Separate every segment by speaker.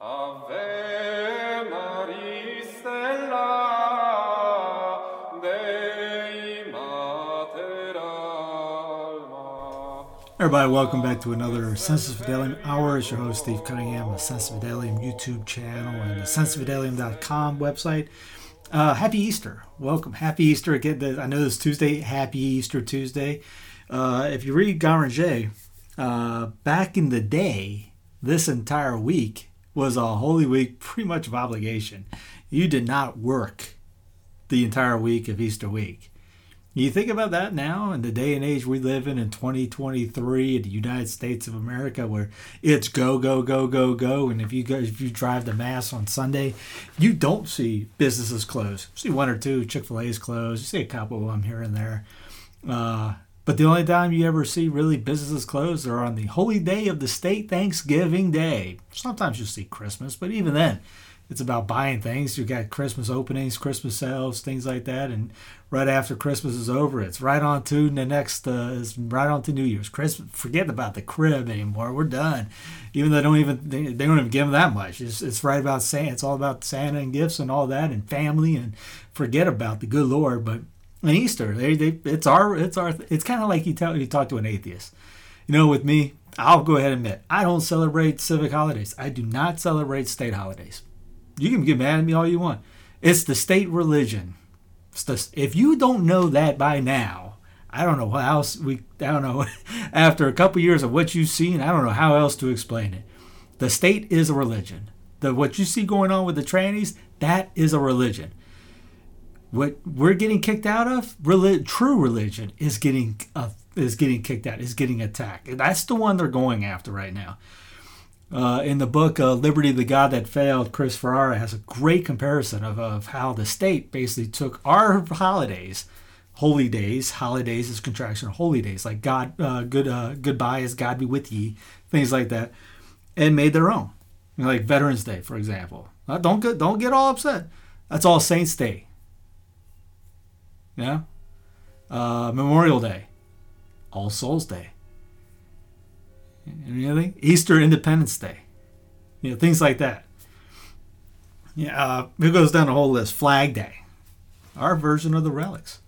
Speaker 1: Ave Maria Stella, Dei Mater Alma.
Speaker 2: Everybody, welcome back to another Sensus Fidelium Hour. It's your host, Steve Cunningham, the Sensus Fidelium YouTube channel and the sensusfidelium.com website. Happy Easter. Welcome. Happy Easter. Again, I know it's Tuesday. Happy Easter Tuesday. If you read Garanger, back in the day, this entire week was a Holy Week, pretty much of obligation. You did not work the entire week of Easter week. You think about that now in the day and age we live in 2023 in the United States of America, where it's go, go, go, go, go. And if you drive to Mass on Sunday, you don't see businesses closed. You see one or two, Chick-fil-A's closed. You see a couple of them here and there. But the only time you ever see really businesses closed are on the holy day of the state, Thanksgiving Day. Sometimes you'll see Christmas, but even then, it's about buying things. You got Christmas openings, Christmas sales, things like that, and right after Christmas is over, it's right on to the next. It's right on to New Year's. Christmas. Forget about the crib anymore. We're done. Even though they don't even give them that much. It's right about Santa. It's all about Santa and gifts and all that and family, and forget about the good Lord. But in Easter, it's kind of like you talk to an atheist. You know, with me, I'll go ahead and admit I don't celebrate civic holidays. I do not celebrate state holidays. You can get mad at me all you want. It's the state religion. If you don't know that by now, I don't know what else I don't know. After a couple years of what you've seen, I don't know how else to explain it. The state is a religion. What you see going on with the trannies, that is a religion. What we're getting kicked out of, true religion, is getting kicked out, is getting attacked. That's the one they're going after right now. In the book Liberty, the God That Failed, Chris Ferrara has a great comparison of how the state basically took our holidays, holy days. Holidays is contraction of holy days, like God, goodbye is God be with ye, things like that, and made their own. You know, like Veterans Day, for example. Don't get all upset. That's All Saints Day. Yeah. Memorial Day, All Souls Day. Anything? Easter, Independence Day, things like that. Yeah, it goes down the whole list. Flag Day, our version of the relics.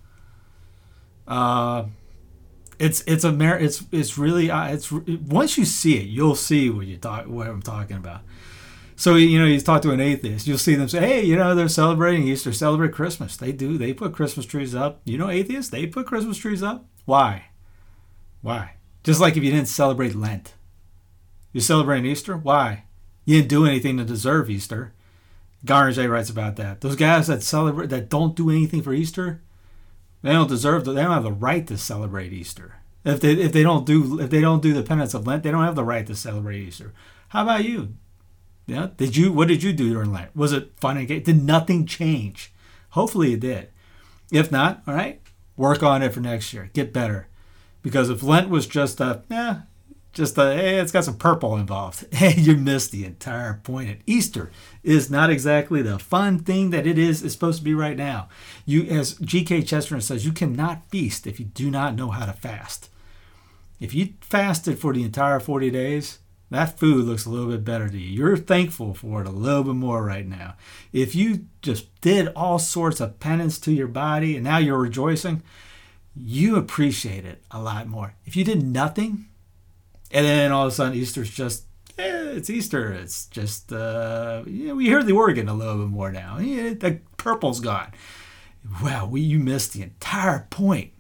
Speaker 2: It's really once you see it, you'll see what I'm talking about. So you talk to an atheist, you'll see them say, hey, they're celebrating Easter, celebrate Christmas. They do. They put Christmas trees up. Atheists, they put Christmas trees up. Why? Just like if you didn't celebrate Lent. You're celebrating Easter? Why? You didn't do anything to deserve Easter. Garanger writes about that. Those guys that don't do anything for Easter, they don't have the right to celebrate Easter. If they don't do the penance of Lent, they don't have the right to celebrate Easter. How about you? Yeah, what did you do during Lent? Was it fun and game? Did nothing change? Hopefully it did. If not, all right, work on it for next year. Get better. Because if Lent was just hey, it's got some purple involved, hey, you missed the entire point. And Easter is not exactly the fun thing that it's supposed to be right now. As G.K. Chesterton says, you cannot feast if you do not know how to fast. If you fasted for the entire 40 days, that food looks a little bit better to you. You're thankful for it a little bit more right now. If you just did all sorts of penance to your body and now you're rejoicing, you appreciate it a lot more. If you did nothing, and then all of a sudden Easter's just, it's Easter. It's just, we hear the organ a little bit more now. The purple's gone. Wow, you missed the entire point.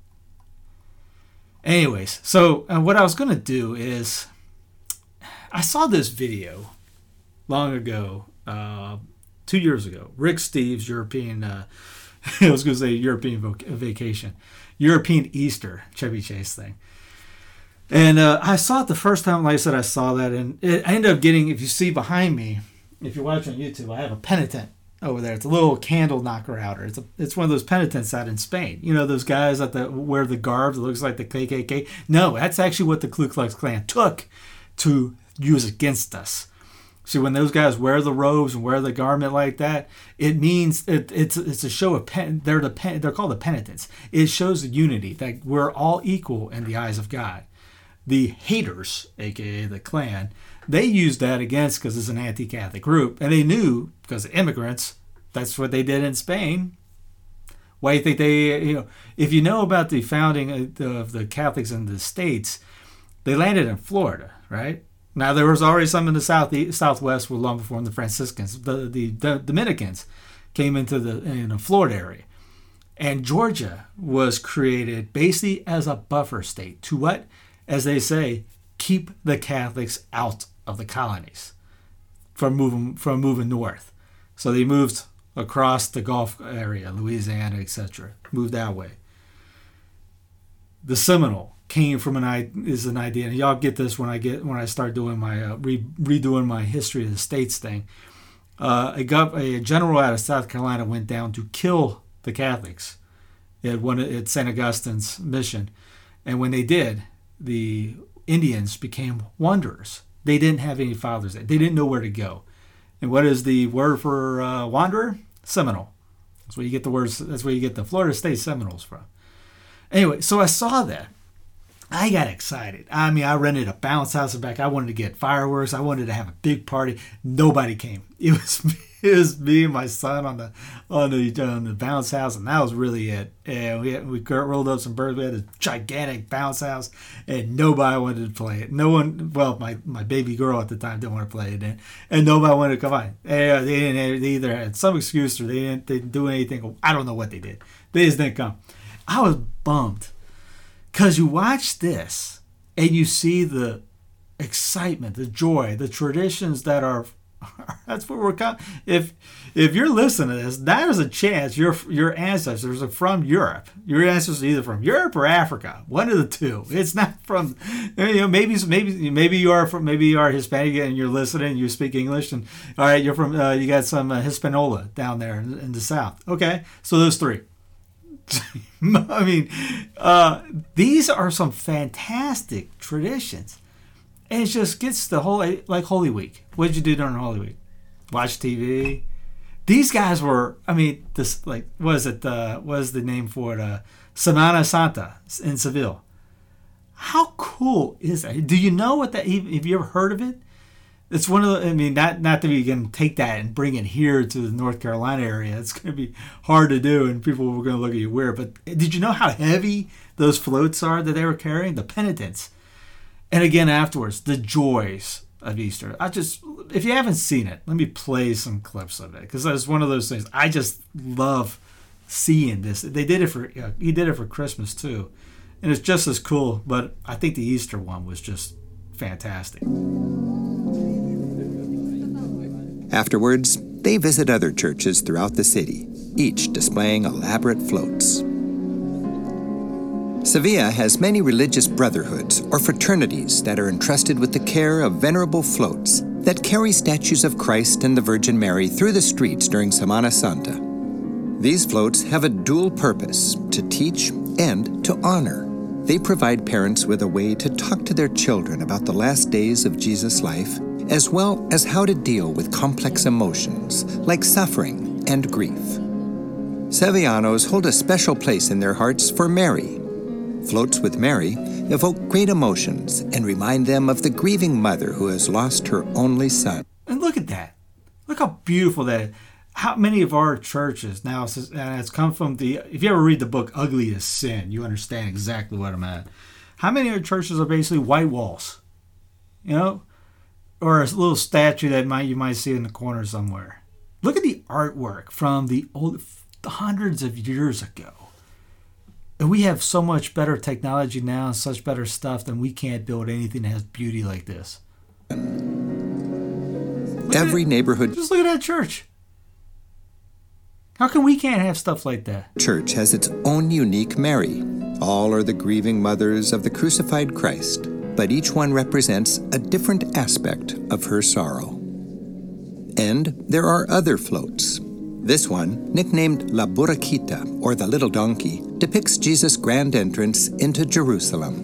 Speaker 2: Anyways, so what I was going to do is, I saw this video long ago, 2 years ago. Rick Steves, European, I was going to say European vacation. European Easter Chevy Chase thing. And I saw it the first time, like I said, I saw that. And I ended up getting, if you see behind me, if you're watching on YouTube, I have a penitent over there. It's a little candle knocker outer. It's one of those penitents out in Spain. Those guys that wear the garb that looks like the KKK. No, that's actually what the Ku Klux Klan took to use against us. See, when those guys wear the robes and wear the garment like that, it means it's a show of they're called the penitents. It shows the unity that we're all equal in the eyes of God. The haters, aka the Klan, they used that against because it's an anti-Catholic group. And they knew, because immigrants, that's what they did in Spain. Why do you think they, if you know about the founding of the Catholics in the States, they landed in Florida, right? Now, there was already some in the southwest long before the Franciscans. The Dominicans came into the Florida area. And Georgia was created basically as a buffer state to what, as they say, keep the Catholics out of the colonies from moving north. So they moved across the Gulf area, Louisiana, etc. Moved that way. The Seminole came from an idea, and y'all get this when I start doing my redoing my history of the states thing. A general out of South Carolina went down to kill the Catholics at St. Augustine's mission, and when they did, the Indians became wanderers. They didn't have any fathers. They didn't know where to go. And what is the word for wanderer? Seminole. That's where you get the words. That's where you get the Florida State Seminoles from. Anyway, so I saw that. I got excited. I mean, I rented a bounce house in back. I wanted to get fireworks. I wanted to have a big party. Nobody came. It was me and my son on the bounce house, and that was really it. And we rolled up some birds. We had a gigantic bounce house, and nobody wanted to play it. No one. Well, my baby girl at the time didn't want to play it, and nobody wanted to come on. They either had some excuse or they didn't do anything. I don't know what they did. They just didn't come. I was bummed. Because you watch this and you see the excitement, the joy, the traditions that are, that's what we're coming. If you're listening to this, that is a chance your ancestors are from Europe. Your ancestors are either from Europe or Africa, one of the two. It's not from, maybe you are Hispanic and you're listening and you speak English, and all right, you're from, you got some Hispaniola down there in the South. Okay, so those three. I mean, these are some fantastic traditions. And it just gets the whole, like Holy Week. What did you do during Holy Week? Watch TV. These guys were, I mean, this, like, what is the name for it? Semana Santa in Seville. How cool is that? Do you know what that, have you ever heard of it? It's one of the, I mean, not that we can take that and bring it here to the North Carolina area. It's going to be hard to do, and people were going to look at you weird. But did you know how heavy those floats are that they were carrying? The penitents. And again, afterwards, the joys of Easter. If you haven't seen it, let me play some clips of it, because it's one of those things. I just love seeing this. He did it for Christmas too, and it's just as cool. But I think the Easter one was just fantastic.
Speaker 3: Afterwards, they visit other churches throughout the city, each displaying elaborate floats. Sevilla has many religious brotherhoods or fraternities that are entrusted with the care of venerable floats that carry statues of Christ and the Virgin Mary through the streets during Semana Santa. These floats have a dual purpose: to teach and to honor. They provide parents with a way to talk to their children about the last days of Jesus' life, as well as how to deal with complex emotions like suffering and grief. Sevillanos hold a special place in their hearts for Mary. Floats with Mary evoke great emotions and remind them of the grieving mother who has lost her only son.
Speaker 2: And look at that. Look how beautiful that is. How many of our churches now, and it's come from if you ever read the book Ugly as Sin, you understand exactly what I'm at. How many of our churches are basically white walls? Or a little statue that you might see in the corner somewhere. Look at the artwork from the old hundreds of years ago. And we have so much better technology now and such better stuff, than we can't build anything that has beauty like this.
Speaker 3: Every neighborhood
Speaker 2: just look at that church. How come we can't have stuff like that?
Speaker 3: Church has its own unique Mary. All are the grieving mothers of the crucified Christ, but each one represents a different aspect of her sorrow. And there are other floats. This one, nicknamed La Burraquita, or the Little Donkey, depicts Jesus' grand entrance into Jerusalem.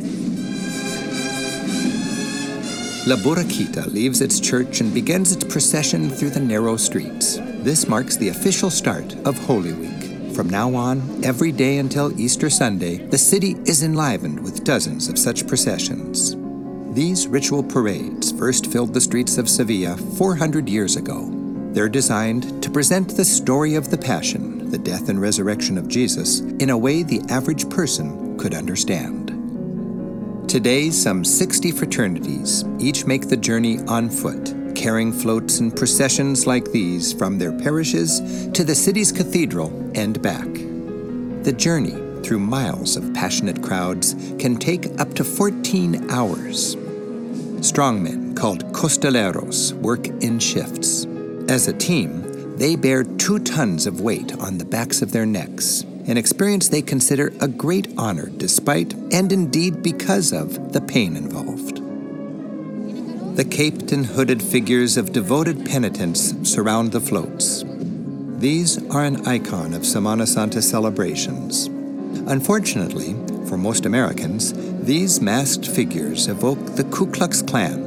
Speaker 3: La Burraquita leaves its church and begins its procession through the narrow streets. This marks the official start of Holy Week. From now on, every day until Easter Sunday, the city is enlivened with dozens of such processions. These ritual parades first filled the streets of Sevilla 400 years ago. They're designed to present the story of the Passion, the death and resurrection of Jesus, in a way the average person could understand. Today, some 60 fraternities each make the journey on foot, carrying floats in processions like these from their parishes to the city's cathedral and back. The journey through miles of passionate crowds can take up to 14 hours. Strongmen called costaleros work in shifts. As a team, they bear 2 tons of weight on the backs of their necks, an experience they consider a great honor despite, and indeed because of, the pain involved. The caped and hooded figures of devoted penitents surround the floats. These are an icon of Semana Santa celebrations. Unfortunately, for most Americans, these masked figures evoke the Ku Klux Klan.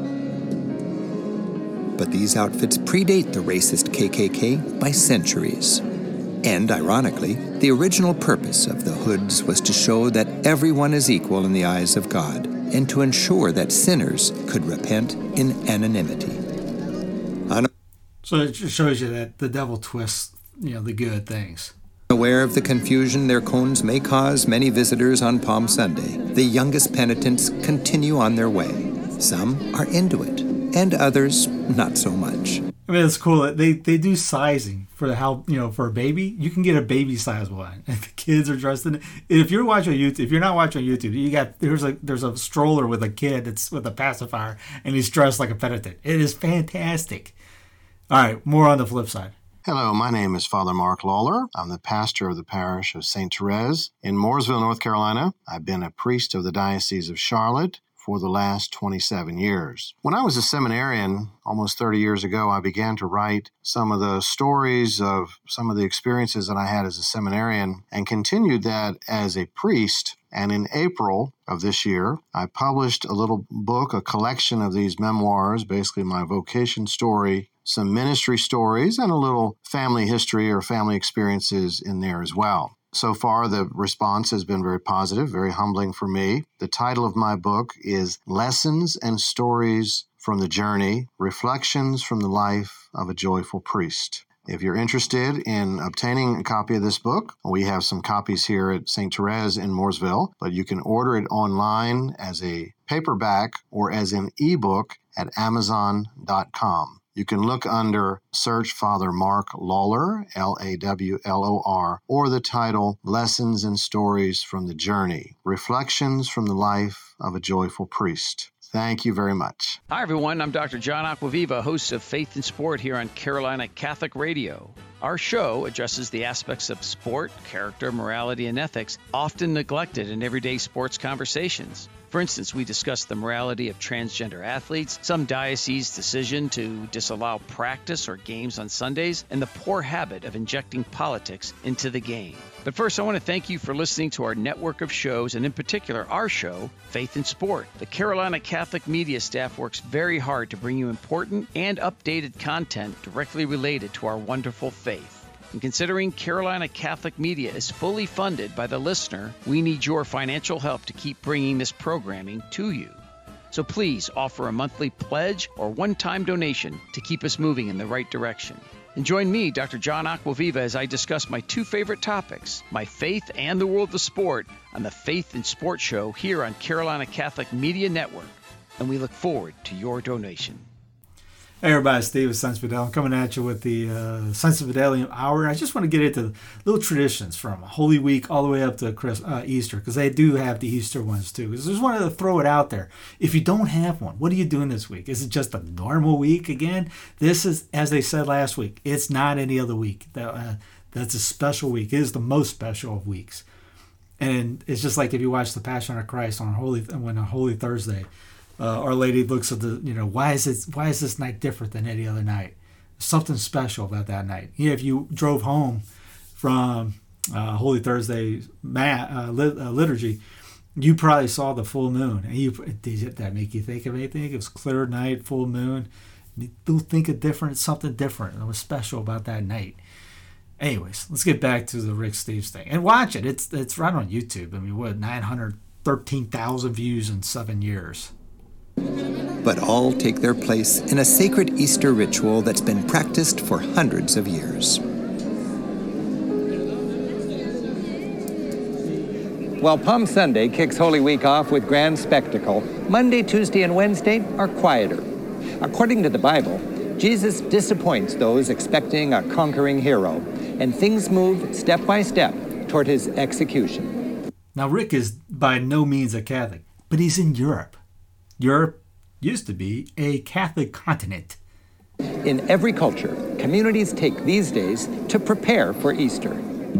Speaker 3: But these outfits predate the racist KKK by centuries. And, ironically, the original purpose of the hoods was to show that everyone is equal in the eyes of God and to ensure that sinners could repent in anonymity.
Speaker 2: So it just shows you that the devil twists, the good things.
Speaker 3: Aware of the confusion their cones may cause many visitors on Palm Sunday, the youngest penitents continue on their way. Some are into it, and others not so much.
Speaker 2: I mean, it's cool that they do sizing for for a baby. You can get a baby size one, and the kids are dressed in it. If you're watching YouTube, if you're not watching YouTube, there's a stroller with a kid that's with a pacifier, and he's dressed like a penitent. It is fantastic. All right, more on the flip side.
Speaker 4: Hello, my name is Father Mark Lawler. I'm the pastor of the parish of St. Therese in Mooresville, North Carolina. I've been a priest of the Diocese of Charlotte for the last 27 years. When I was a seminarian, almost 30 years ago, I began to write some of the stories of some of the experiences that I had as a seminarian and continued that as a priest. And in April of this year, I published a little book, a collection of these memoirs, basically my vocation story, some ministry stories, and a little family history or family experiences in there as well. So far, the response has been very positive, very humbling for me. The title of my book is Lessons and Stories from the Journey, Reflections from the Life of a Joyful Priest. If you're interested in obtaining a copy of this book, we have some copies here at St. Therese in Mooresville, but you can order it online as a paperback or as an ebook at Amazon.com. You can look under search Father Mark Lawler, Lawlor, or the title Lessons and Stories from the Journey, Reflections from the Life of a Joyful Priest. Thank you very much.
Speaker 5: Hi, everyone. I'm Dr. John Aquaviva, host of Faith and Sport here on Carolina Catholic Radio. Our show addresses the aspects of sport, character, morality, and ethics often neglected in everyday sports conversations. For instance, we discuss the morality of transgender athletes, some dioceses' decision to disallow practice or games on Sundays, and the poor habit of injecting politics into the game. But first, I want to thank you for listening to our network of shows, and in particular, our show, Faith and Sport. The Carolina Catholic media staff works very hard to bring you important and updated content directly related to our wonderful faith. And considering Carolina Catholic Media is fully funded by the listener, we need your financial help to keep bringing this programming to you. So please offer a monthly pledge or one-time donation to keep us moving in the right direction. And join me, Dr. John Aquaviva, as I discuss my 2 favorite topics, my faith and the world of sport, on the Faith and Sport Show here on Carolina Catholic Media Network. And we look forward to your donation.
Speaker 2: Hey everybody, Steve with Sense Fidelium coming at you with the Sense Fidelium Hour. I just want to get into little traditions from Holy Week all the way up to Easter, because they do have the Easter ones too. I just wanted to throw it out there. If you don't have one, what are you doing this week? Is it just a normal week again? This is, as they said last week, it's not any other week. That's a special week. It is the most special of weeks. And it's just like if you watch The Passion of Christ on Holy Thursday, Our Lady looks at why is this night different than any other night? Something special about that night. If you drove home from Holy Thursday liturgy, you probably saw the full moon. And did that make you think of anything? It was clear night, full moon. You think of something different. It was special about that night. Anyways, let's get back to the Rick Steves thing and watch it. It's right on YouTube. I mean, 913,000 views in 7 years.
Speaker 3: But all take their place in a sacred Easter ritual that's been practiced for hundreds of years. While Palm Sunday kicks Holy Week off with grand spectacle, Monday, Tuesday, and Wednesday are quieter. According to the Bible, Jesus disappoints those expecting a conquering hero, and things move step by step toward his execution.
Speaker 2: Now, Rick is by no means a Catholic, but he's in Europe. Europe used to be a Catholic continent.
Speaker 3: In every culture, communities take these days to prepare for Easter.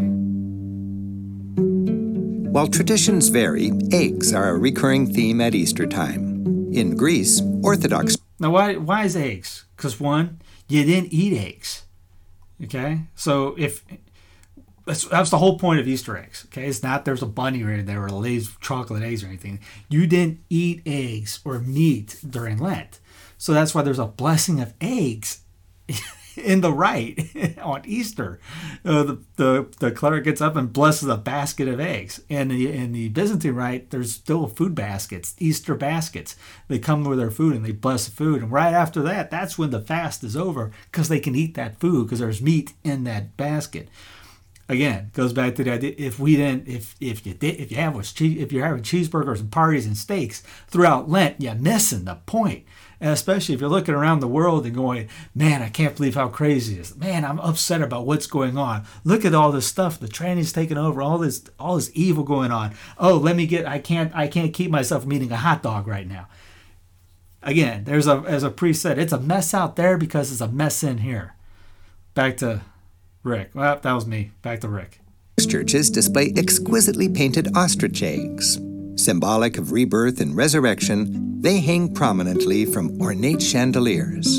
Speaker 3: While traditions vary, eggs are a recurring theme at Easter time. In Greece, Orthodox...
Speaker 2: Now, why is eggs? Because one, you didn't eat eggs. Okay? So that's the whole point of Easter eggs. Okay? It's not there's a bunny or there or lays chocolate eggs or anything. You didn't eat eggs or meat during Lent. So that's why there's a blessing of eggs in the rite on Easter. The cleric gets up and blesses a basket of eggs. And in the Byzantine rite, there's still food baskets, Easter baskets. They come with their food and they bless the food. And right after that, that's when the fast is over because they can eat that food because there's meat in that basket. Again, goes back to the idea: if you're having cheeseburgers and parties and steaks throughout Lent, you're missing the point. And especially if you're looking around the world and going, man, I can't believe how crazy it is. Man, I'm upset about what's going on. Look at all this stuff. The tranny's taking over. All this evil going on. Oh, I can't keep myself from eating a hot dog right now. Again, as a priest said, it's a mess out there because it's a mess in here. Back to Rick. Well, that was me. Back to Rick.
Speaker 3: Churches display exquisitely painted ostrich eggs. Symbolic of rebirth and resurrection, they hang prominently from ornate chandeliers.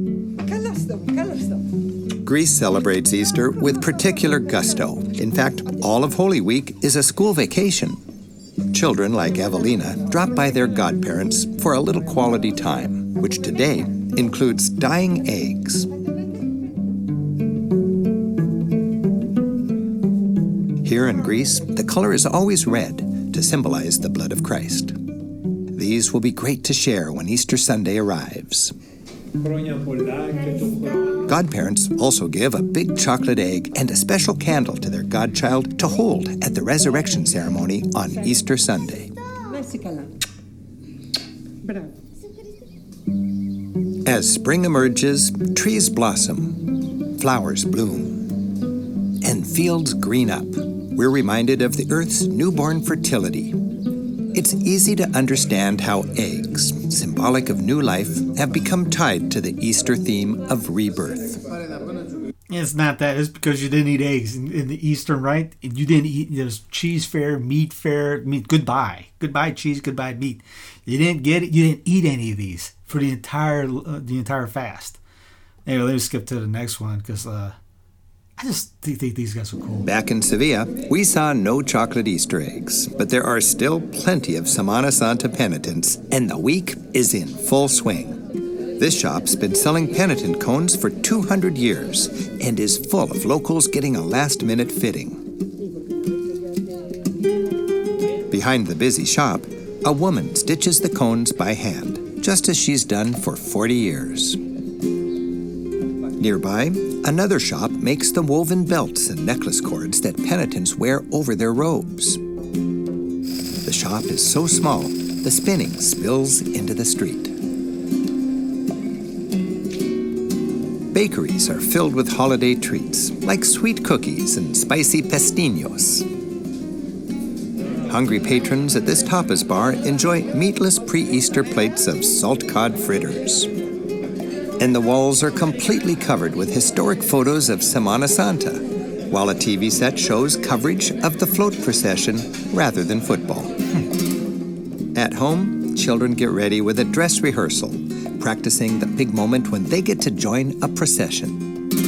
Speaker 3: Greece celebrates Easter with particular gusto. In fact, all of Holy Week is a school vacation. Children like Evelina drop by their godparents for a little quality time, which today includes dyeing eggs. Here in Greece, the color is always red to symbolize the blood of Christ. These will be great to share when Easter Sunday arrives. Godparents also give a big chocolate egg and a special candle to their godchild to hold at the resurrection ceremony on Easter Sunday. As spring emerges, trees blossom, flowers bloom, and fields green up. We're reminded of the Earth's newborn fertility. It's easy to understand how eggs, symbolic of new life, have become tied to the Easter theme of rebirth.
Speaker 2: It's not that. It's because you didn't eat eggs in the Eastern rite. You didn't eat. There's cheese fair, meat fair. Goodbye cheese, goodbye meat. You didn't get it. You didn't eat any of these for the entire fast. Anyway, let me skip to the next one because I just think these guys are cool.
Speaker 3: Back in Sevilla, we saw no chocolate Easter eggs, but there are still plenty of Semana Santa penitents, and the week is in full swing. This shop's been selling penitent cones for 200 years and is full of locals getting a last-minute fitting. Behind the busy shop, a woman stitches the cones by hand, just as she's done for 40 years. Nearby, another shop makes the woven belts and necklace cords that penitents wear over their robes. The shop is so small, the spinning spills into the street. Bakeries are filled with holiday treats, like sweet cookies and spicy pestiños. Hungry patrons at this tapas bar enjoy meatless pre-Easter plates of salt cod fritters. And the walls are completely covered with historic photos of Semana Santa, while a TV set shows coverage of the float procession rather than football. At home, children get ready with a dress rehearsal, practicing the big moment when they get to join a procession.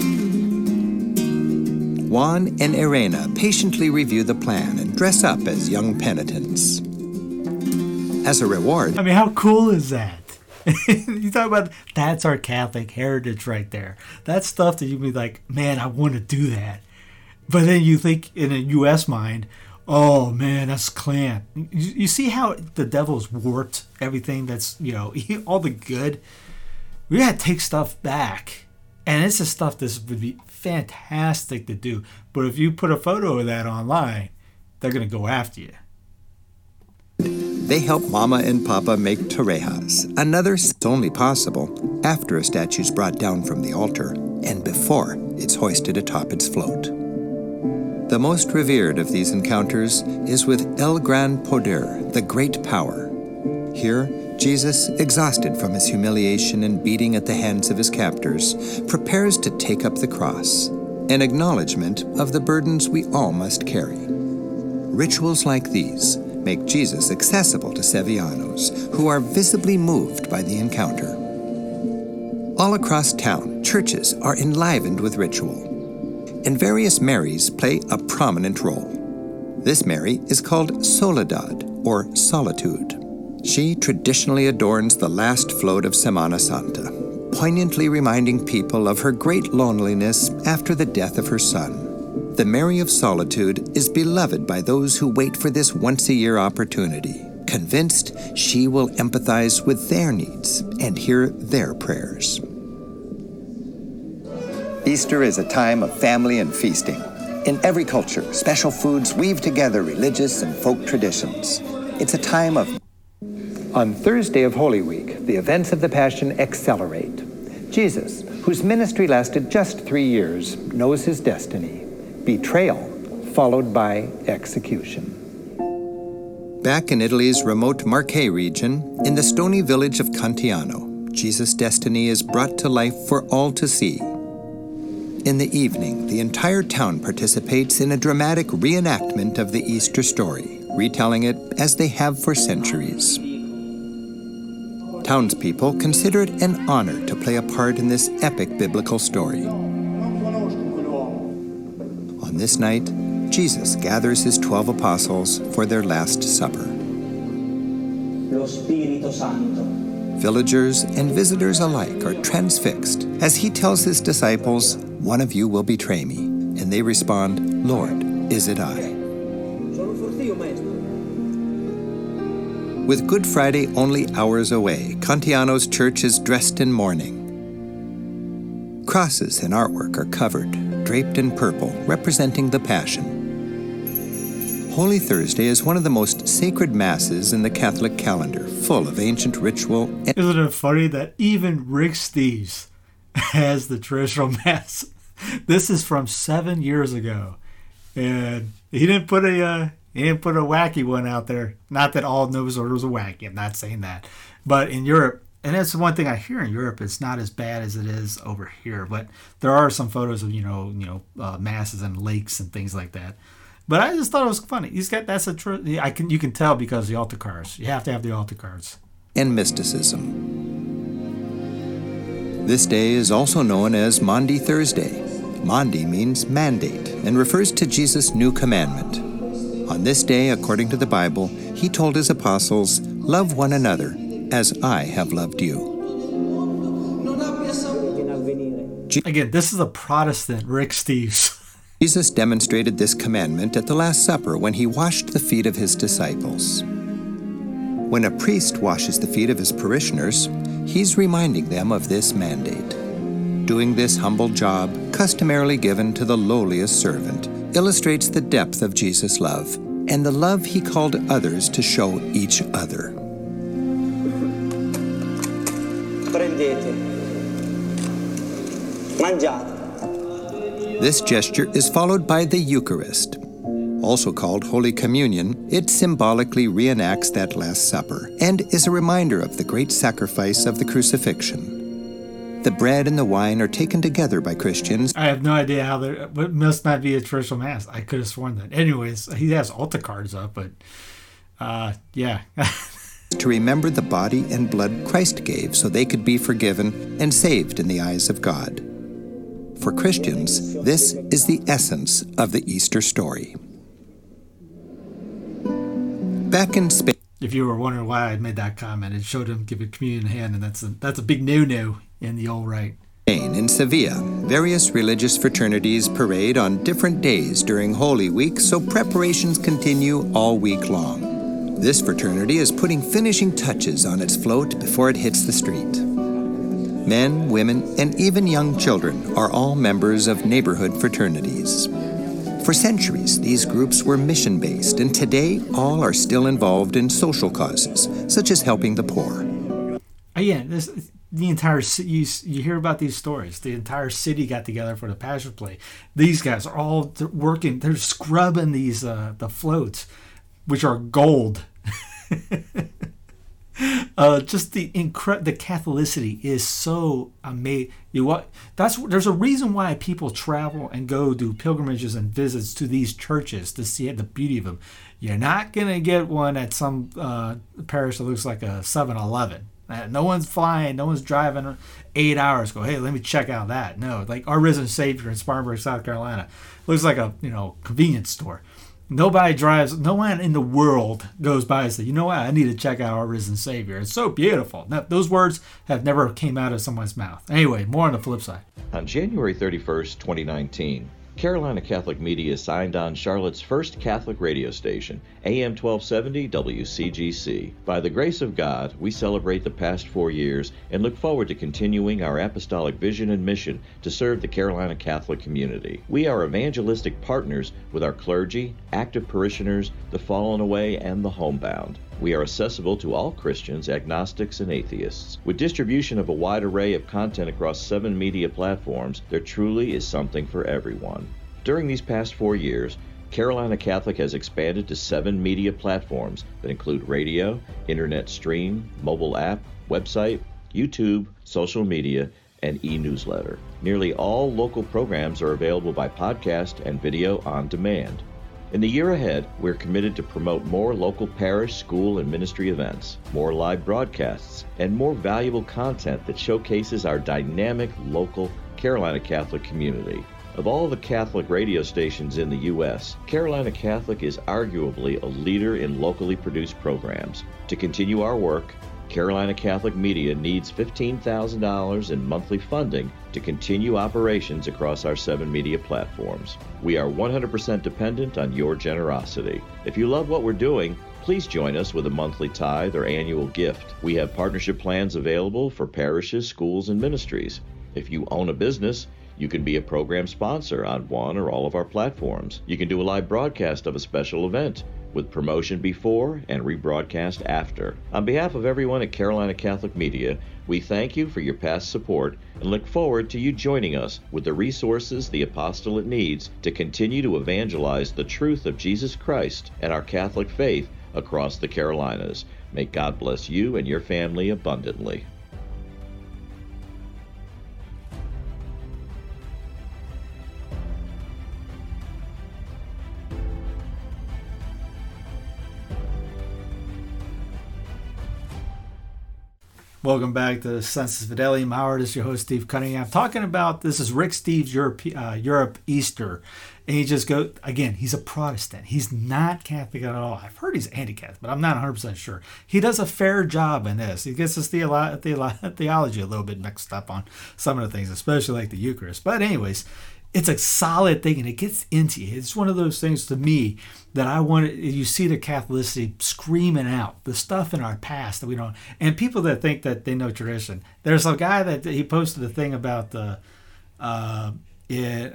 Speaker 3: Juan and Irena patiently review the plan and dress up as young penitents. As a reward...
Speaker 2: I mean, how cool is that? You talk about, that's our Catholic heritage right there. That's stuff that you'd be like, man, I want to do that. But then you think in a U.S. mind, oh man, that's clamp. You see how the devil's warped everything that's, all the good? We got to take stuff back. And this is stuff this would be fantastic to do. But if you put a photo of that online, they're going to go after you.
Speaker 3: They help Mama and Papa make torrejas, another only possible after a statue's brought down from the altar and before it's hoisted atop its float. The most revered of these encounters is with El Gran Poder, the Great Power. Here, Jesus, exhausted from his humiliation and beating at the hands of his captors, prepares to take up the cross, an acknowledgement of the burdens we all must carry. Rituals like these make Jesus accessible to Sevillanos who are visibly moved by the encounter. All across town, churches are enlivened with ritual, and various Marys play a prominent role. This Mary is called Soledad, or Solitude. She traditionally adorns the last float of Semana Santa, poignantly reminding people of her great loneliness after the death of her son. The Mary of Solitude is beloved by those who wait for this once-a-year opportunity, convinced she will empathize with their needs and hear their prayers. Easter is a time of family and feasting. In every culture, special foods weave together religious and folk traditions. It's a time of... On Thursday of Holy Week, the events of the Passion accelerate. Jesus, whose ministry lasted just 3 years, knows his destiny: betrayal, followed by execution. Back in Italy's remote Marche region, in the stony village of Cantiano, Jesus' destiny is brought to life for all to see. In the evening, the entire town participates in a dramatic reenactment of the Easter story, retelling it as they have for centuries. Townspeople consider it an honor to play a part in this epic biblical story. On this night, Jesus gathers his 12 apostles for their Last Supper.
Speaker 6: Lo Spirito Santo.
Speaker 3: Villagers and visitors alike are transfixed as he tells his disciples, "One of you will betray me." And they respond, "Lord, is it I?" With Good Friday only hours away, Cantiano's church is dressed in mourning. Crosses and artwork are covered, draped in purple, representing the Passion. Holy Thursday is one of the most sacred masses in the Catholic calendar, full of ancient ritual.
Speaker 2: Isn't it funny that even Rick Steves has the traditional mass? This is from 7 years ago, and he didn't put a wacky one out there. Not that all Novus Orders are wacky. I'm not saying that, but in Europe, and that's the one thing I hear in Europe, it's not as bad as it is over here. But there are some photos of masses and lakes and things like that. But I just thought it was funny. He's got you can tell because the altar cards. You have to have the altar cards.
Speaker 3: And mysticism. This day is also known as Maundy Thursday. Maundy means mandate and refers to Jesus' new commandment. On this day, according to the Bible, he told his apostles, "Love one another as I have loved you."
Speaker 2: Again, this is a Protestant Rick Steves.
Speaker 3: Jesus demonstrated this commandment at the Last Supper when he washed the feet of his disciples. When a priest washes the feet of his parishioners, he's reminding them of this mandate. Doing this humble job, customarily given to the lowliest servant, illustrates the depth of Jesus' love and the love he called others to show each other.
Speaker 6: Prendete. Mangiate.
Speaker 3: This gesture is followed by the Eucharist. Also called Holy Communion, it symbolically reenacts that Last Supper and is a reminder of the great sacrifice of the crucifixion. The bread and the wine are taken together by Christians.
Speaker 2: I have no idea how it must not be a traditional mass. I could have sworn that. Anyways, he has altar cards up, but yeah.
Speaker 3: To remember the body and blood Christ gave so they could be forgiven and saved in the eyes of God. For Christians, this is the essence of the Easter story. Back in Spain.
Speaker 2: If you were wondering why I made that comment, it showed him give a communion hand, and that's a big no-no in the old rite.
Speaker 3: In Sevilla, various religious fraternities parade on different days during Holy Week, so preparations continue all week long. This fraternity is putting finishing touches on its float before it hits the street. Men, women, and even young children are all members of neighborhood fraternities. For centuries, these groups were mission-based, and today all are still involved in social causes, such as helping the poor.
Speaker 2: Again, the entire city, you hear about these stories. The entire city got together for the Passion Play. These guys are all working. They're scrubbing these the floats, which are gold. Just the Catholicity is so amazing. There's a reason why people travel and go do pilgrimages and visits to these churches to see the beauty of them. You're not gonna get one at some parish that looks like a 7-Eleven. No one's flying, no one's driving 8 hours. Go, hey, let me check out that. No, like our risen Savior in Spartanburg, South Carolina, looks like a convenience store. Nobody drives, no one in the world goes by and says, you know what, I need to check out our risen Savior. It's so beautiful. Now, those words have never came out of someone's mouth. Anyway, more on the flip side.
Speaker 7: On January 31st, 2019, Carolina Catholic Media signed on Charlotte's first Catholic radio station, AM 1270 WCGC. By the grace of God, we celebrate the past 4 years and look forward to continuing our apostolic vision and mission to serve the Carolina Catholic community. We are evangelistic partners with our clergy, active parishioners, the fallen away, and the homebound. We are accessible to all Christians, agnostics, and atheists. With distribution of a wide array of content across 7 media platforms, there truly is something for everyone. During these past 4 years, Carolina Catholic has expanded to 7 media platforms that include radio, internet stream, mobile app, website, YouTube, social media, and e-newsletter. Nearly all local programs are available by podcast and video on demand. In the year ahead, we're committed to promote more local parish, school, and ministry events, more live broadcasts, and more valuable content that showcases our dynamic local Carolina Catholic community. Of all the Catholic radio stations in the U.S., Carolina Catholic is arguably a leader in locally produced programs. To continue our work, Carolina Catholic Media needs $15,000 in monthly funding to continue operations across our 7 media platforms. We are 100% dependent on your generosity. If you love what we're doing, please join us with a monthly tithe or annual gift. We have partnership plans available for parishes, schools, and ministries. If you own a business, you can be a program sponsor on one or all of our platforms. You can do a live broadcast of a special event with promotion before and rebroadcast after. On behalf of everyone at Carolina Catholic Media, we thank you for your past support and look forward to you joining us with the resources the apostolate needs to continue to evangelize the truth of Jesus Christ and our Catholic faith across the Carolinas. May God bless you and your family abundantly.
Speaker 2: Welcome back to Sensus Fidelium Hour. This is your host, Steve Cunningham. Talking about, this is Rick Steves' Europe Easter. And he just goes, again, he's a Protestant. He's not Catholic at all. I've heard he's anti-Catholic, but I'm not 100% sure. He does a fair job in this. He gets his theology a little bit mixed up on some of the things, especially like the Eucharist. But anyways, it's a solid thing, and it gets into you. It's one of those things to me that I want. You see the Catholicity screaming out the stuff in our past that we don't. And people that think that they know tradition. There's a guy that he posted a thing about the. It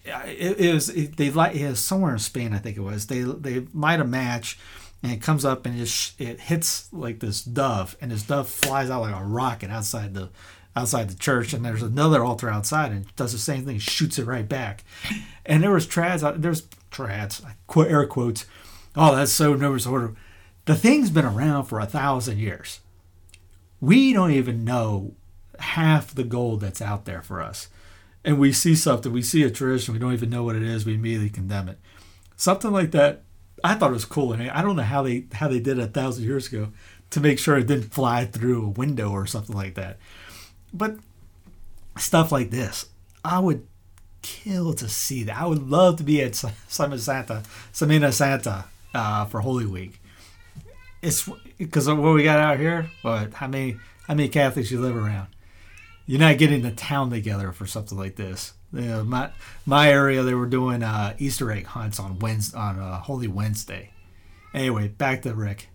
Speaker 2: was somewhere in Spain, I think it was. They light a match, and it comes up and it hits like this dove, and this dove flies out like a rocket outside the church, and there's another altar outside and does the same thing, shoots it right back. And there was trads, air quotes, oh, that's so numerous order. The thing's been around for 1,000 years. We don't even know half the gold that's out there for us. And we see something, we see a tradition, we don't even know what it is, we immediately condemn it. Something like that, I thought it was cool. And I don't know how they did it 1,000 years ago to make sure it didn't fly through a window or something like that. But stuff like this, I would kill to see that. I would love to be at Semana Santa for Holy Week. It's because of what we got out here. But how many Catholics you live around? You're not getting the town together for something like this. My area, they were doing Easter egg hunts on Holy Wednesday. Anyway, back to Rick.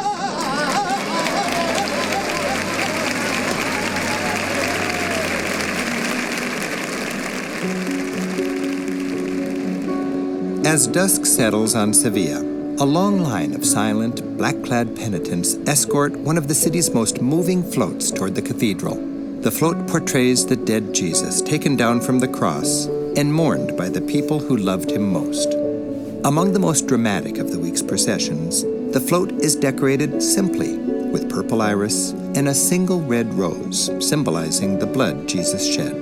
Speaker 3: As dusk settles on Sevilla, a long line of silent, black-clad penitents escort one of the city's most moving floats toward the cathedral. The float portrays the dead Jesus taken down from the cross and mourned by the people who loved him most. Among the most dramatic of the week's processions, the float is decorated simply with purple iris and a single red rose, symbolizing the blood Jesus shed.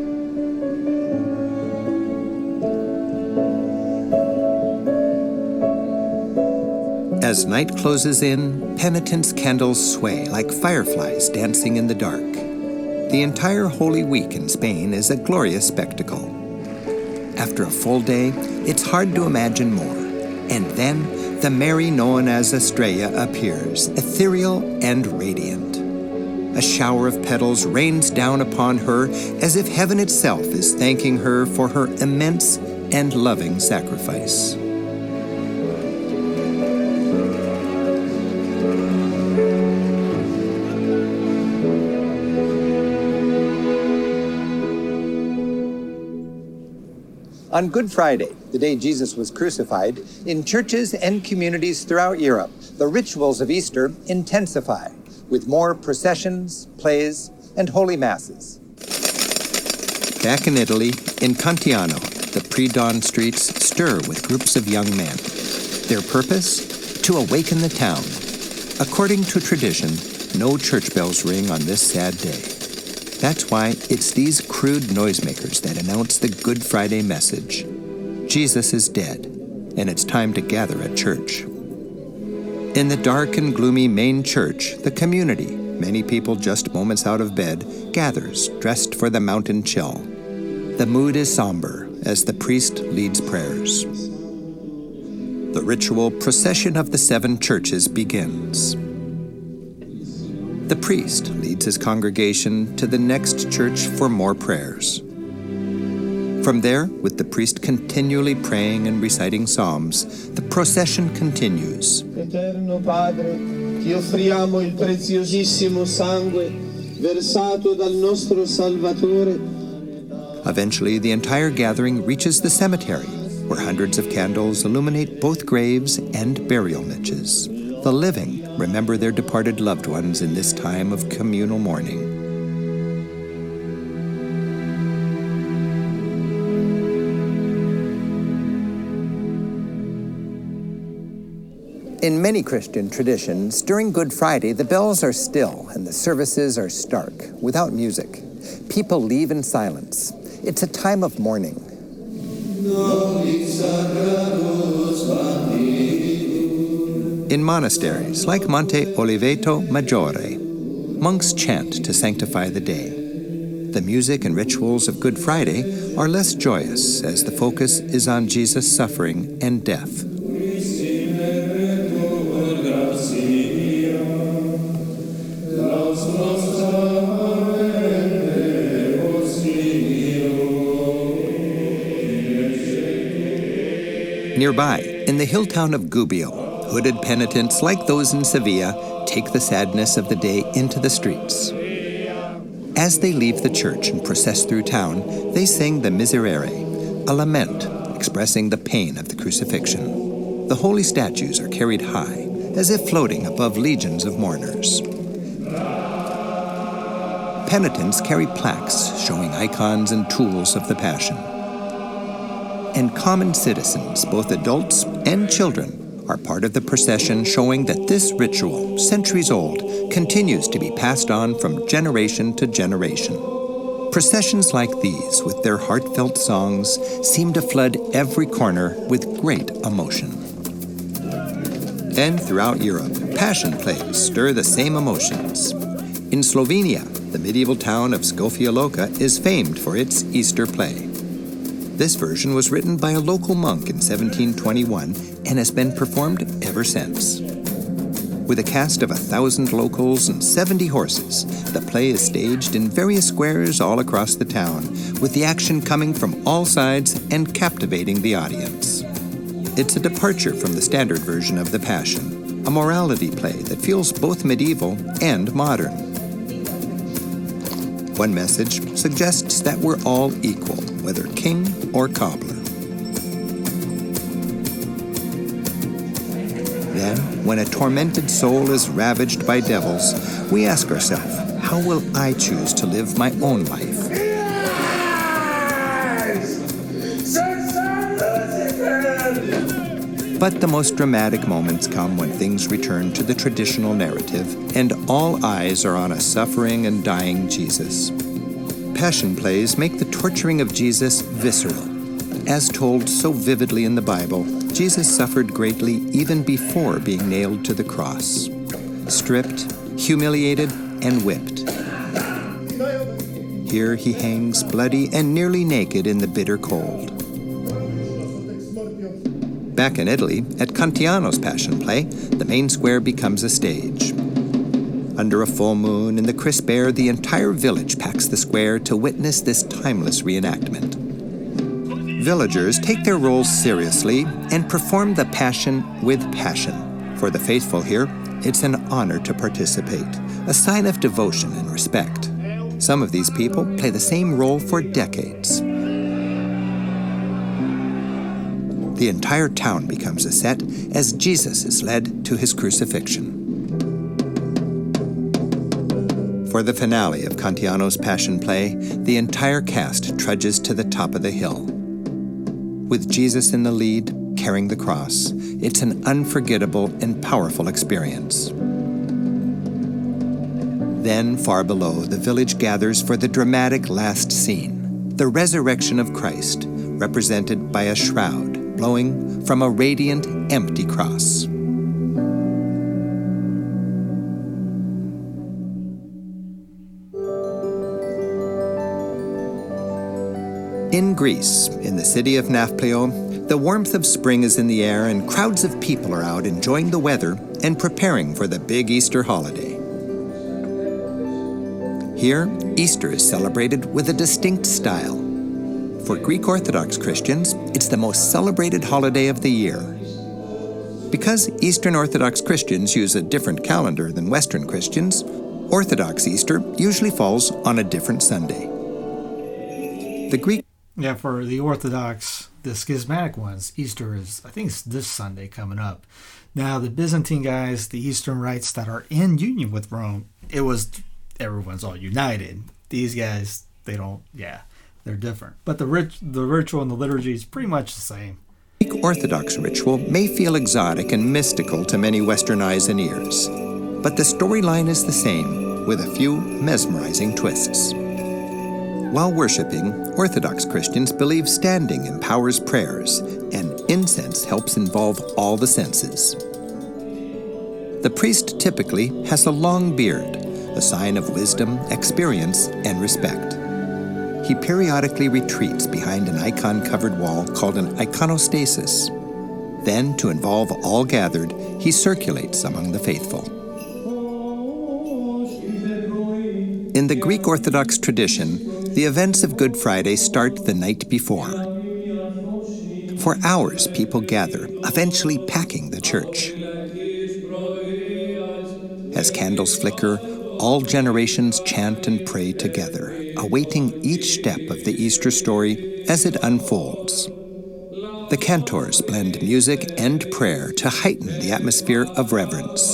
Speaker 3: As night closes in, penitents' candles sway like fireflies dancing in the dark. The entire Holy Week in Spain is a glorious spectacle. After a full day, it's hard to imagine more. And then, the Mary known as Estrella appears, ethereal and radiant. A shower of petals rains down upon her as if heaven itself is thanking her for her immense and loving sacrifice. On Good Friday, the day Jesus was crucified, in churches and communities throughout Europe, the rituals of Easter intensify with more processions, plays, and holy masses. Back in Italy, in Cantiano, the pre-dawn streets stir with groups of young men. Their purpose? To awaken the town. According to tradition, no church bells ring on this sad day. That's why it's these crude noisemakers that announce the Good Friday message. Jesus is dead, and it's time to gather at church. In the dark and gloomy main church, the community, many people just moments out of bed, gathers, dressed for the mountain chill. The mood is somber as the priest leads prayers. The ritual procession of the 7 churches begins. The priest leads his congregation to the next church for more prayers. From there, with the priest continually praying and reciting psalms, the procession continues.
Speaker 8: Eterno Padre, ti offriamo il preziosissimo sangue versato dal nostro Salvatore.
Speaker 3: Eventually, the entire gathering reaches the cemetery, where hundreds of candles illuminate both graves and burial niches. The living remember their departed loved ones in this time of communal mourning. In many Christian traditions, during Good Friday, the bells are still and the services are stark, without music. People leave in silence. It's a time of mourning. In monasteries like Monte Oliveto Maggiore, monks chant to sanctify the day. The music and rituals of Good Friday are less joyous as the focus is on Jesus' suffering and death. Nearby, in the hill town of Gubbio, hooded penitents like those in Sevilla take the sadness of the day into the streets. As they leave the church and process through town, they sing the Miserere, a lament expressing the pain of the crucifixion. The holy statues are carried high, as if floating above legions of mourners. Penitents carry plaques showing icons and tools of the Passion. And common citizens, both adults and children, are part of the procession, showing that this ritual, centuries old, continues to be passed on from generation to generation. Processions like these, with their heartfelt songs, seem to flood every corner with great emotion. And throughout Europe, passion plays stir the same emotions. In Slovenia, the medieval town of Škofja Loka is famed for its Easter play. This version was written by a local monk in 1721 and has been performed ever since. With a cast of 1,000 locals and 70 horses, the play is staged in various squares all across the town, with the action coming from all sides and captivating the audience. It's a departure from the standard version of The Passion, a morality play that feels both medieval and modern. One message suggests that we're all equal, whether king or cobbler. Then, when a tormented soul is ravaged by devils, we ask ourselves, how will I choose to live my own life? But the most dramatic moments come when things return to the traditional narrative and all eyes are on a suffering and dying Jesus. Passion plays make the torturing of Jesus visceral. As told so vividly in the Bible, Jesus suffered greatly even before being nailed to the cross. Stripped, humiliated, and whipped. Here he hangs bloody and nearly naked in the bitter cold. Back in Italy, at Cantiano's Passion Play, the main square becomes a stage. Under a full moon in the crisp air, the entire village packs the square to witness this timeless reenactment. Villagers take their roles seriously and perform the Passion with passion. For the faithful here, it's an honor to participate, a sign of devotion and respect. Some of these people play the same role for decades. The entire town becomes a set as Jesus is led to his crucifixion. For the finale of Cantiano's Passion Play, the entire cast trudges to the top of the hill. With Jesus in the lead, carrying the cross, it's an unforgettable and powerful experience. Then, far below, the village gathers for the dramatic last scene, the resurrection of Christ, represented by a shroud blowing from a radiant, empty cross. In Greece, in the city of Nafplio, the warmth of spring is in the air and crowds of people are out enjoying the weather and preparing for the big Easter holiday. Here, Easter is celebrated with a distinct style. For Greek Orthodox Christians, it's the most celebrated holiday of the year. Because Eastern Orthodox Christians use a different calendar than Western Christians, Orthodox Easter usually falls on a different Sunday. The Greek...
Speaker 2: Yeah, for the Orthodox, the schismatic ones, Easter is, I think it's this Sunday coming up. Now, the Byzantine guys, the Eastern rites that are in union with Rome, it was, everyone's all united. These guys, they don't, they're different. But the ritual and the liturgy is pretty much the same.
Speaker 3: Greek Orthodox ritual may feel exotic and mystical to many Western eyes and ears, but the storyline is the same, with a few mesmerizing twists. While worshiping, Orthodox Christians believe standing empowers prayers, and incense helps involve all the senses. The priest typically has a long beard, a sign of wisdom, experience, and respect. He periodically retreats behind an icon-covered wall called an iconostasis. Then, to involve all gathered, he circulates among the faithful. In the Greek Orthodox tradition, the events of Good Friday start the night before. For hours, people gather, eventually packing the church. As candles flicker, all generations chant and pray together, awaiting each step of the Easter story as it unfolds. The cantors blend music and prayer to heighten the atmosphere of reverence.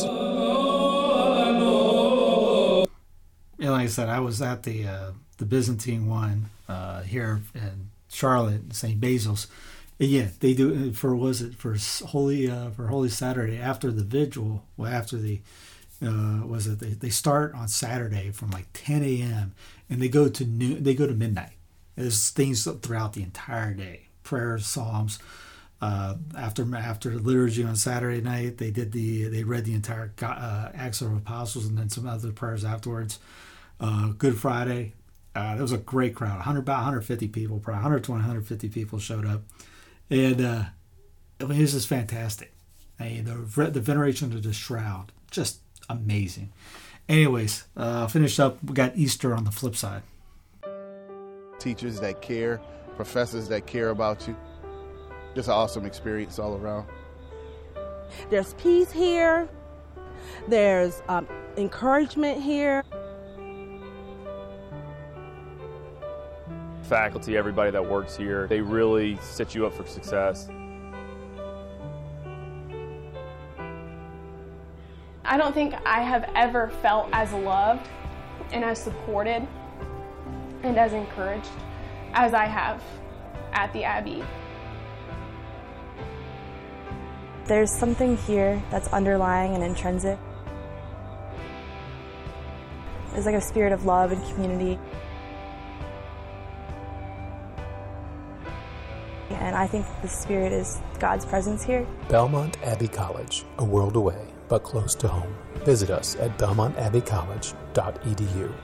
Speaker 2: Yeah, like I said, I was at the Byzantine one here in Charlotte, St. Basil's. And yeah, they do for Holy Saturday after the vigil. Well, after the they start on Saturday from like 10 a.m. and they go to noon. They go to midnight. There's things throughout the entire day. Prayers, psalms. After the liturgy on Saturday night, they read the entire Acts of Apostles and then some other prayers afterwards. Good Friday, there was a great crowd. About 150 people, probably 120, 150 people showed up, and it was just fantastic. The veneration of the shroud just amazing. Anyways, finish up. We got Easter on the flip side.
Speaker 9: Teachers that care, professors that care about you. Just an awesome experience all around.
Speaker 10: There's peace here. There's encouragement here.
Speaker 11: Faculty, everybody that works here, they really set you up for success.
Speaker 12: I don't think I have ever felt as loved and as supported and as encouraged as I have at the Abbey.
Speaker 13: There's something here that's underlying and intrinsic. There's like a spirit of love and community. And I think the spirit is God's presence here.
Speaker 14: Belmont Abbey College, a world away, but close to home. Visit us at belmontabbeycollege.edu.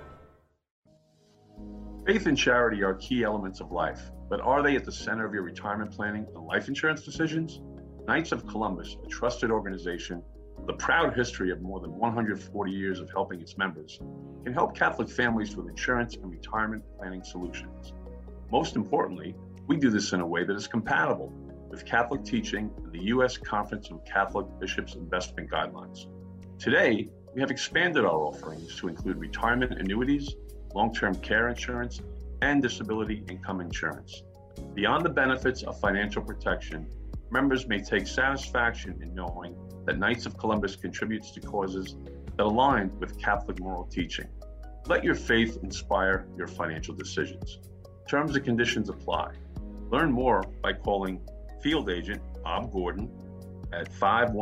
Speaker 15: Faith and charity are key elements of life, but are they at the center of your retirement planning and life insurance decisions? Knights of Columbus, a trusted organization with a proud history of more than 140 years of helping its members, can help Catholic families with insurance and retirement planning solutions. Most importantly, we do this in a way that is compatible with Catholic teaching and the U.S. Conference of Catholic Bishops Investment Guidelines. Today, we have expanded our offerings to include retirement annuities, long-term care insurance, and disability income insurance. Beyond the benefits of financial protection, members may take satisfaction in knowing that Knights of Columbus contributes to causes that align with Catholic moral teaching. Let your faith inspire your financial decisions. Terms and conditions apply. Learn more by calling Field Agent Bob Gordon at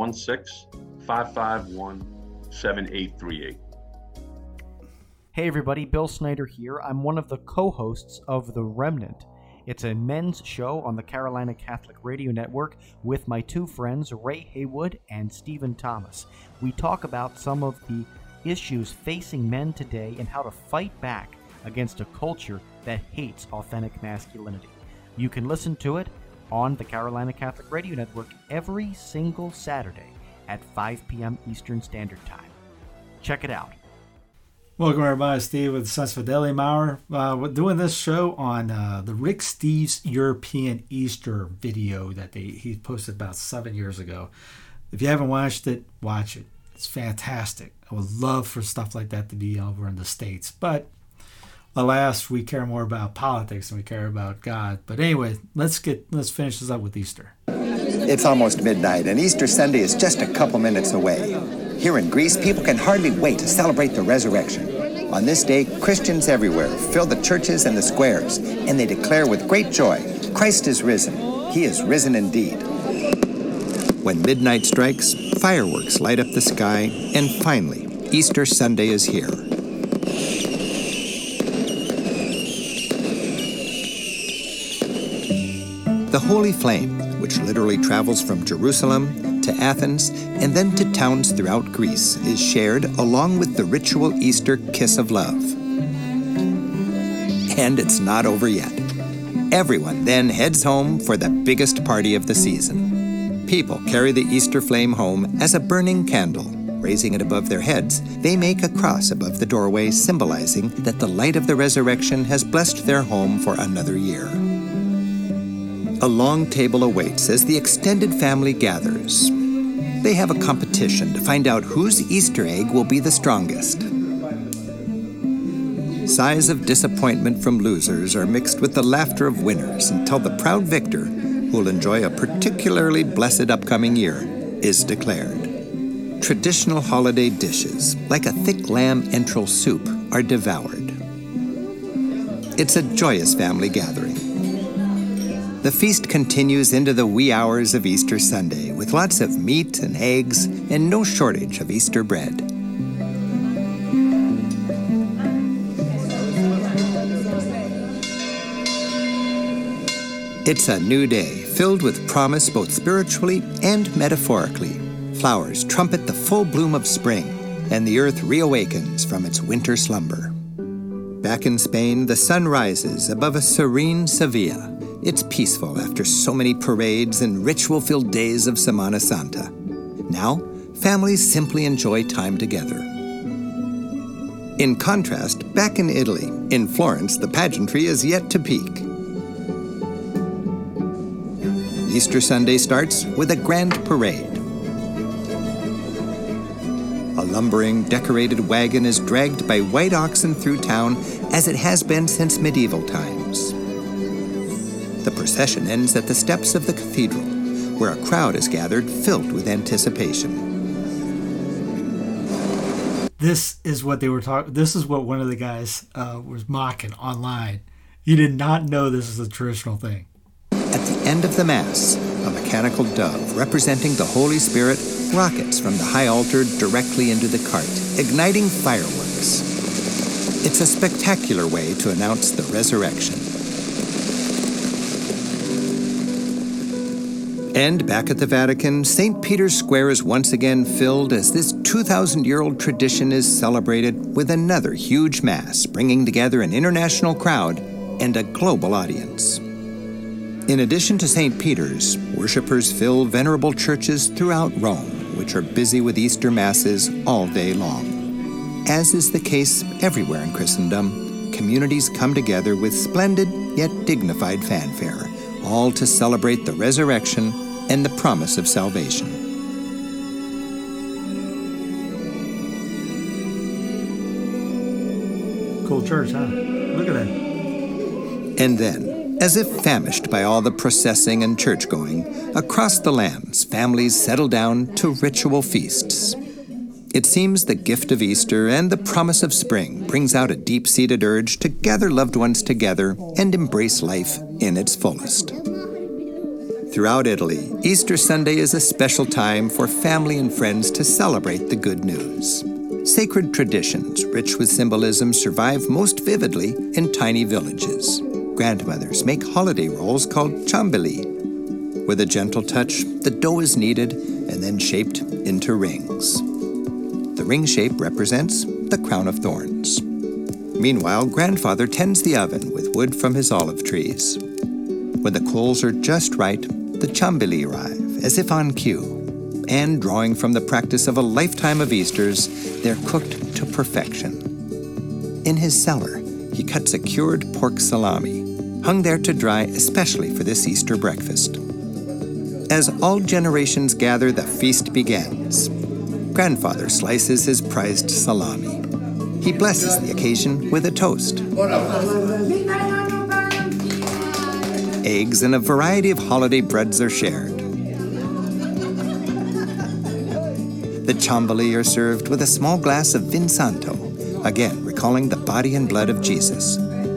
Speaker 15: 516-551-7838.
Speaker 16: Hey everybody, Bill Snyder here. I'm one of the co-hosts of The Remnant. It's a men's show on the Carolina Catholic Radio Network with my two friends, Ray Haywood and Stephen Thomas. We talk about some of the issues facing men today and how to fight back against a culture that hates authentic masculinity. You can listen to it on the Carolina Catholic Radio Network every single Saturday at 5 p.m. Eastern Standard Time. Check it out.
Speaker 2: Welcome everybody, Steve with Sens Fidelium Hour. We're doing this show on the Rick Steves European Easter video that he posted about 7 years ago. If you haven't watched it, watch it. It's fantastic. I would love for stuff like that to be over in the States, but alas, we care more about politics than we care about God. But anyway, let's finish this up with Easter.
Speaker 3: It's almost midnight, and Easter Sunday is just a couple minutes away. Here in Greece, people can hardly wait to celebrate the resurrection. On this day, Christians everywhere fill the churches and the squares, and they declare with great joy, Christ is risen. He is risen indeed. When midnight strikes, fireworks light up the sky, and finally, Easter Sunday is here. The Holy Flame, which literally travels from Jerusalem to Athens and then to towns throughout Greece, is shared along with the ritual Easter kiss of love. And it's not over yet. Everyone then heads home for the biggest party of the season. People carry the Easter flame home as a burning candle. Raising it above their heads, they make a cross above the doorway, symbolizing that the light of the resurrection has blessed their home for another year. A long table awaits as the extended family gathers. They have a competition to find out whose Easter egg will be the strongest. Sighs of disappointment from losers are mixed with the laughter of winners until the proud victor, who will enjoy a particularly blessed upcoming year, is declared. Traditional holiday dishes, like a thick lamb entrail soup, are devoured. It's a joyous family gathering. The feast continues into the wee hours of Easter Sunday with lots of meat and eggs and no shortage of Easter bread. It's a new day filled with promise both spiritually and metaphorically. Flowers trumpet the full bloom of spring and the earth reawakens from its winter slumber. Back in Spain, the sun rises above a serene Sevilla. It's peaceful after so many parades and ritual-filled days of Semana Santa. Now, families simply enjoy time together. In contrast, back in Italy, in Florence, the pageantry is yet to peak. Easter Sunday starts with a grand parade. A lumbering, decorated wagon is dragged by white oxen through town as it has been since medieval times. The procession ends at the steps of the cathedral, where a crowd is gathered filled with anticipation.
Speaker 2: This is what they were talking. This is what one of the guys was mocking online. You did not know this is a traditional thing.
Speaker 3: At the end of the Mass, a mechanical dove representing the Holy Spirit rockets from the high altar directly into the cart, igniting fireworks. It's a spectacular way to announce the resurrection. And back at the Vatican, St. Peter's Square is once again filled as this 2,000-year-old tradition is celebrated with another huge Mass, bringing together an international crowd and a global audience. In addition to St. Peter's, worshipers fill venerable churches throughout Rome, which are busy with Easter Masses all day long. As is the case everywhere in Christendom, communities come together with splendid yet dignified fanfare, all to celebrate the resurrection and the promise of salvation.
Speaker 2: Cool church, huh? Look at that.
Speaker 3: And then, as if famished by all the processing and church-going, across the lands, families settle down to ritual feasts. It seems the gift of Easter and the promise of spring brings out a deep-seated urge to gather loved ones together and embrace life in its fullest. Throughout Italy, Easter Sunday is a special time for family and friends to celebrate the good news. Sacred traditions, rich with symbolism, survive most vividly in tiny villages. Grandmothers make holiday rolls called ciambelli. With a gentle touch, the dough is kneaded and then shaped into rings. The ring shape represents the crown of thorns. Meanwhile, grandfather tends the oven with wood from his olive trees. When the coals are just right, the ciambelli arrive, as if on cue, and drawing from the practice of a lifetime of Easters, they're cooked to perfection. In his cellar, he cuts a cured pork salami, hung there to dry especially for this Easter breakfast. As all generations gather, the feast begins. Grandfather slices his prized salami. He blesses the occasion with a toast. Eggs and a variety of holiday breads are shared. The ciambelli are served with a small glass of vin santo, again recalling the body and blood of Jesus.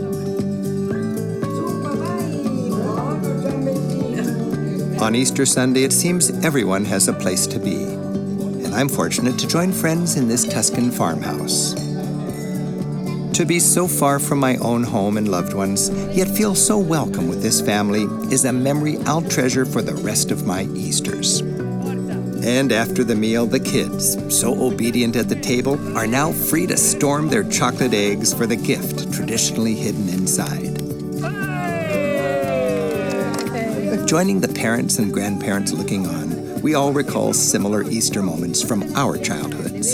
Speaker 3: On Easter Sunday, it seems everyone has a place to be, and I'm fortunate to join friends in this Tuscan farmhouse. To be so far from my own home and loved ones, yet feel so welcome with this family, is a memory I'll treasure for the rest of my Easters. And after the meal, the kids, so obedient at the table, are now free to storm their chocolate eggs for the gift traditionally hidden inside. Joining the parents and grandparents looking on, we all recall similar Easter moments from our childhoods.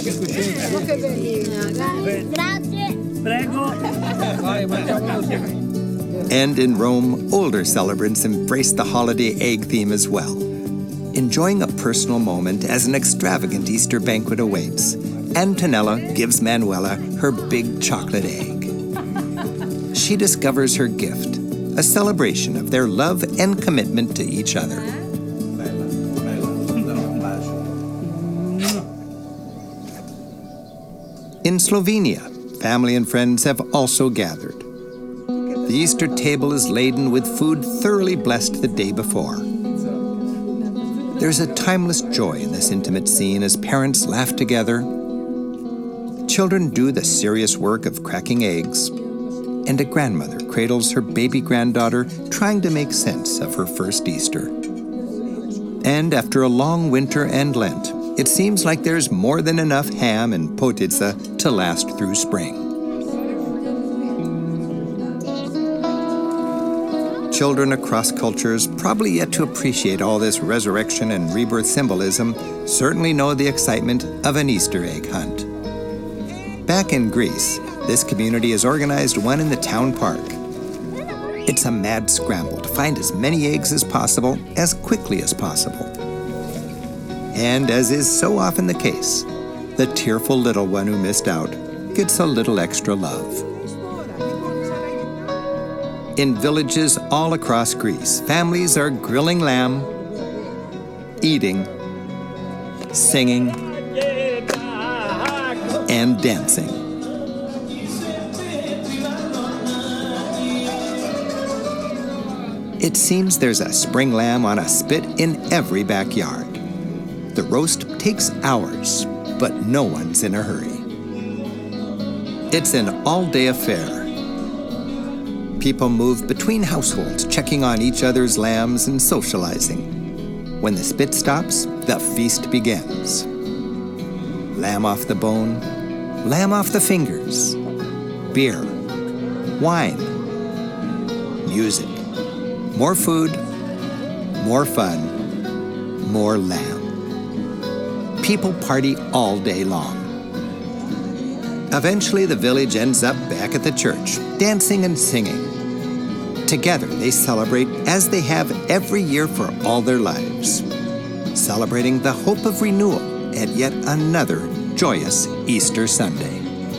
Speaker 3: And in Rome, older celebrants embrace the holiday egg theme as well. Enjoying a personal moment as an extravagant Easter banquet awaits, Antonella gives Manuela her big chocolate egg. She discovers her gift, a celebration of their love and commitment to each other. In Slovenia, family and friends have also gathered. The Easter table is laden with food thoroughly blessed the day before. There's a timeless joy in this intimate scene as parents laugh together, children do the serious work of cracking eggs, and a grandmother cradles her baby granddaughter trying to make sense of her first Easter. And after a long winter and Lent, it seems like there's more than enough ham and potitza to last through spring. children across cultures, probably yet to appreciate all this resurrection and rebirth symbolism, certainly know the excitement of an Easter egg hunt. Back in Greece, this community has organized one in the town park. It's a mad scramble to find as many eggs as possible, as quickly as possible. And as is so often the case, the tearful little one who missed out gets a little extra love. In villages all across Greece, families are grilling lamb, eating, singing, and dancing. It seems there's a spring lamb on a spit in every backyard. The roast takes hours, but no one's in a hurry. It's an all-day affair. People move between households, checking on each other's lambs and socializing. When the spit stops, the feast begins. Lamb off the bone, lamb off the fingers, beer, wine, music, more food, more fun, more lamb. People party all day long. Eventually, the village ends up back at the church, dancing and singing. Together, they celebrate as they have every year for all their lives, celebrating the hope of renewal at yet another joyous Easter Sunday.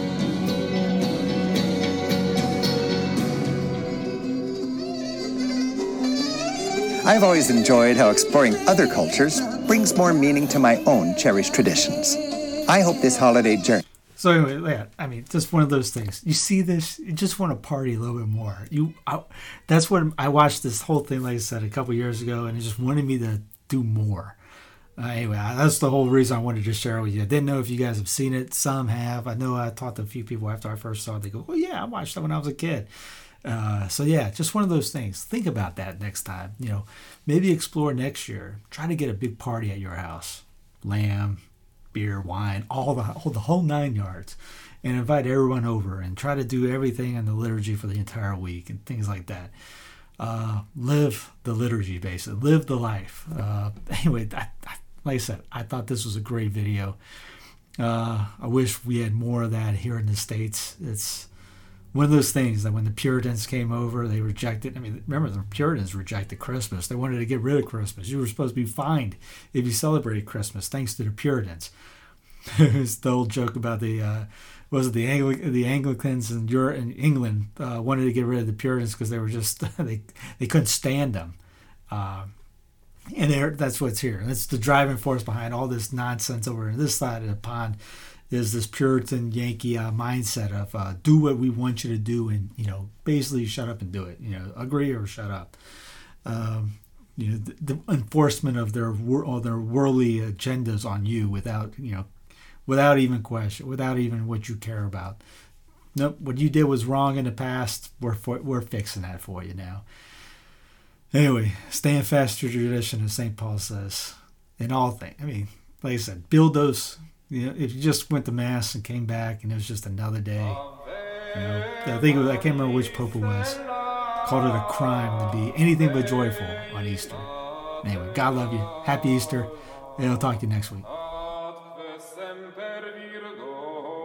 Speaker 3: I've always enjoyed how exploring other cultures brings more meaning to my own cherished traditions. I hope this holiday journey...
Speaker 2: So anyway, yeah, I mean, just one of those things. You see this, you just want to party a little bit more. That's what I watched this whole thing, like I said, a couple years ago, and it just wanted me to do more. Anyway, that's the whole reason I wanted to share it with you. I didn't know if you guys have seen it. Some have. I know I talked to a few people after I first saw it. They go, "Oh yeah, I watched that when I was a kid." So yeah, just one of those things. Think about that next time. You know, maybe explore next year. Try to get a big party at your house. Lamb, beer, wine, all the whole 9 yards, and invite everyone over and try to do everything in the liturgy for the entire week and things like that. Live the liturgy, basically. Live the life. Anyway, like I said, I thought this was a great video. I wish we had more of that here in the States. It's one of those things that when the Puritans came over, they rejected. I mean, remember, the Puritans rejected Christmas. They wanted to get rid of Christmas. You were supposed to be fined if you celebrated Christmas, thanks to the Puritans. It's the old joke about the Anglicans in England wanted to get rid of the Puritans because they were just they couldn't stand them. And that's what's here. That's the driving force behind all this nonsense over on this side of the pond. Is this Puritan Yankee mindset of do what we want you to do, and basically shut up and do it. Agree or shut up. The enforcement of their worldly agendas on you without even question, without even what you care about. Nope, what you did was wrong in the past. We're fixing that for you now. Anyway, stand fast to tradition, as St. Paul says, in all things. I mean, like I said, build those. If you just went to Mass and came back and it was just another day, I can't remember which Pope it was, called it a crime to be anything but joyful on Easter. Anyway, God love you. Happy Easter. And I'll talk to you next week.